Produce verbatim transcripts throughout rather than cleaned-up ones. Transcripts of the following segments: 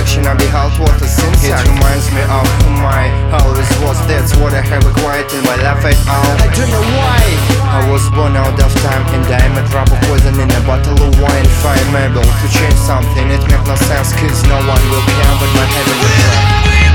reflection I beheld what a syntax. It reminds me of whom I always was. That's what I have acquired in my life at all. I don't know why I was born out of time, and I'm a drop of poison in a bottle of wine. If I'm able to change something, it makes no sense, cause no one will care but my head in the track.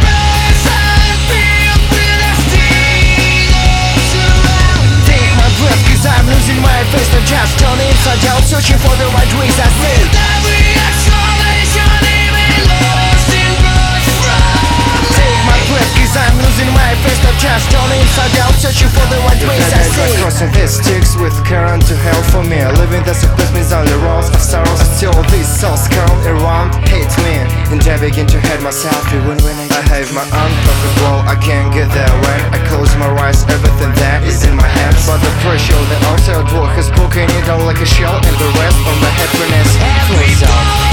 Cause I'm losing my face, not just turning inside out, searching for the right ways I say. With every explanation, even lost in blood from take my breath, cause I'm losing my face, not just turning inside out, searching for the right ways I say. Like crossing these sticks with current to hell for me. Living the surface on the roads of sorrows. Still these souls come around, hate me, and I begin to hate myself even when I, I have my own perfect world. I can't get there when I close my eyes. Everything that is in my hands, but the pressure the outside world has broken it down like a shell, and the rest of my happiness flows out.